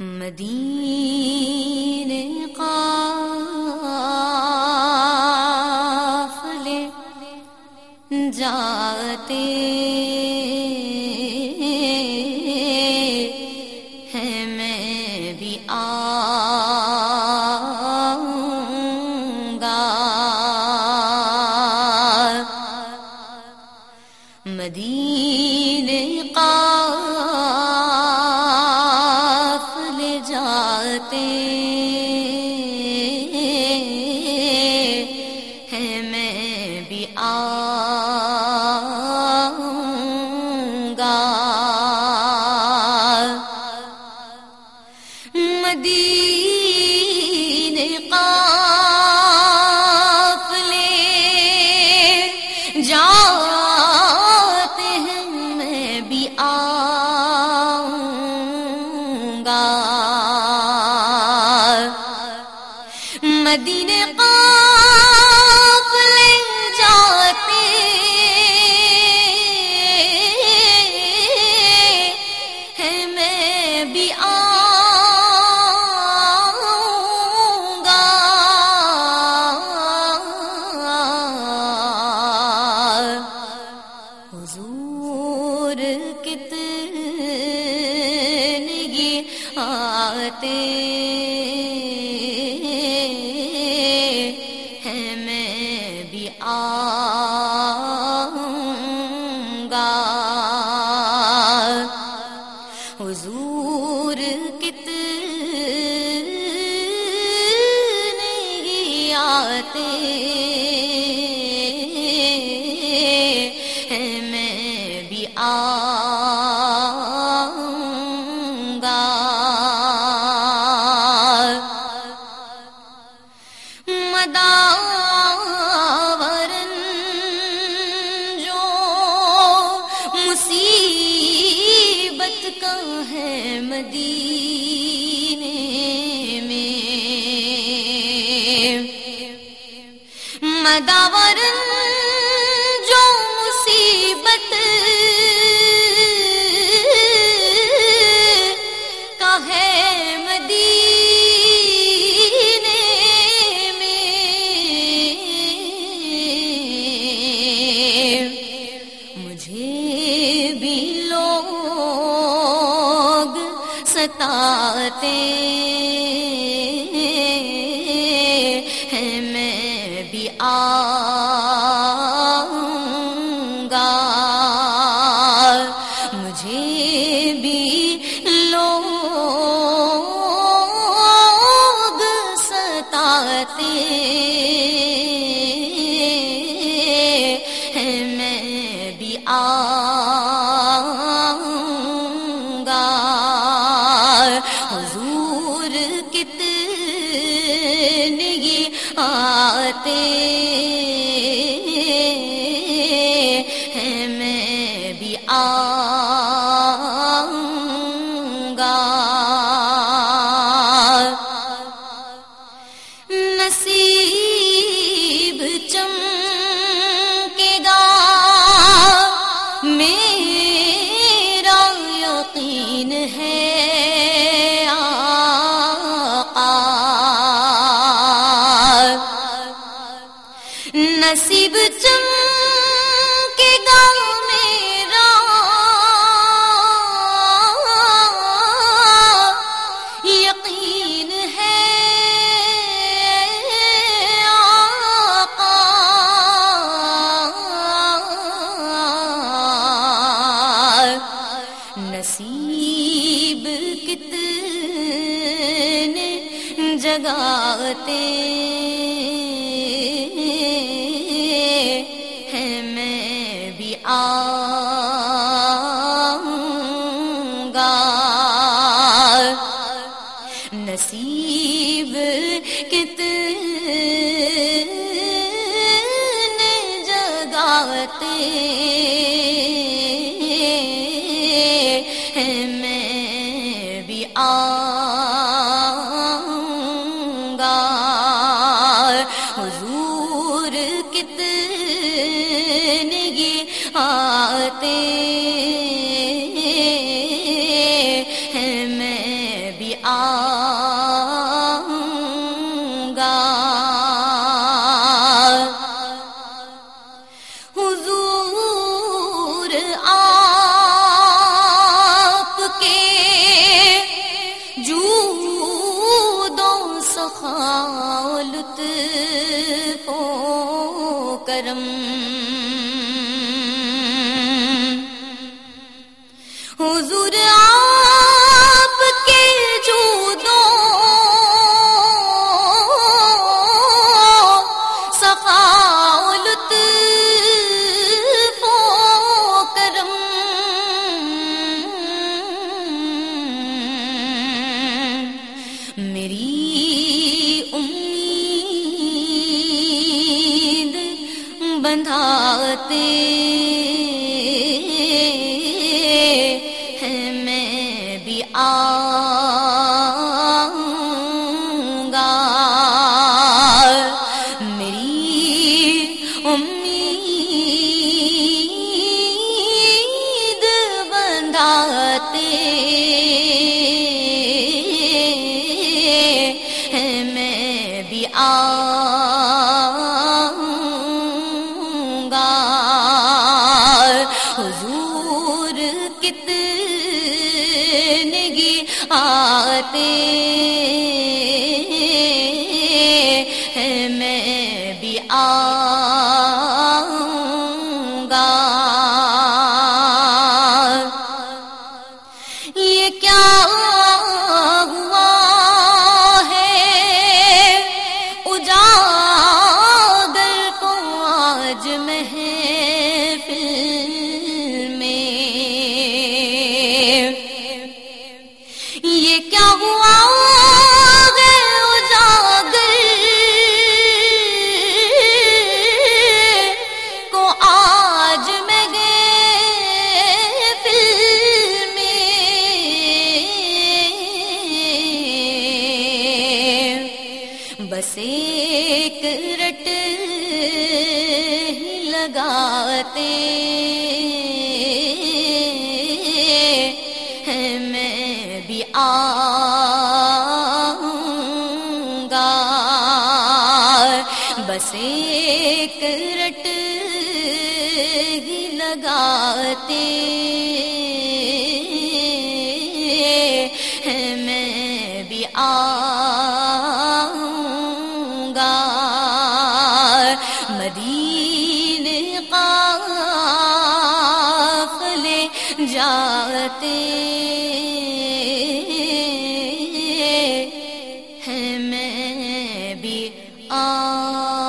مدینے قافلے جاتے ہیں، میں بھی آؤں گا۔ مدینے قافلے جاتے ہیں، میں بھی آؤں گا۔ مدینے قافلے جاتے ہیں، میں بھی آؤں گا۔ مدینے قافلے جاتے ہیں، میں بھی آؤں گا۔ حضور کتنے آتے ہیں، میں بھی آؤں گا۔ حضور کتنے آتے ہیں، میں بھی آؤں گا۔ مداورن جو مصیبت کا ہے مدینے میں، مداورن جو مصیبت کا ہے مدینے میں، مجھے بھی لوگ ستاتے ہیں، میں بھی آؤں گا۔ مجھے بھی لوگ ستاتے ہیں، میں بھی آؤں گا۔ حضور کتنے آتے ہیں، میں بھی آؤں گا۔ نصیب چمکے گا میرا یقین ہے آقا، نصیب چمکے گا میرا یقین ہے آقا۔ نصیب کتنے جگاتے ہیں، میں بھی آؤں گا۔ نصیب کتنے جگاتے ہیں، میں بھی آؤں گا۔ حضور کتنے آتے ہیں، میں بھی بھی آؤں گا حضور آپ کے جود و سخا لطف و کرم حضور آپ کے جود و سخا لطف و کرم میری امید بندھاتے ہیں میں بھی آؤں گا میری امید بندھاتے ہیں میں بھی آؤں گا حضور کتنے گی آتے ہیں میں بھی آؤں گا یہ کیا ہوا ہے اجاگر کو آج محفل میں یہ کیا ہوا ہے اجاگر کو آج محفل میں بس ایک رٹ ہی لگاتے ہیں میں بھی آؤں گا بس ایک رٹ ہی لگاتے ہیں میں بھی آؤں گا مدینے قافلے جاتے ہیں میں بھی آؤں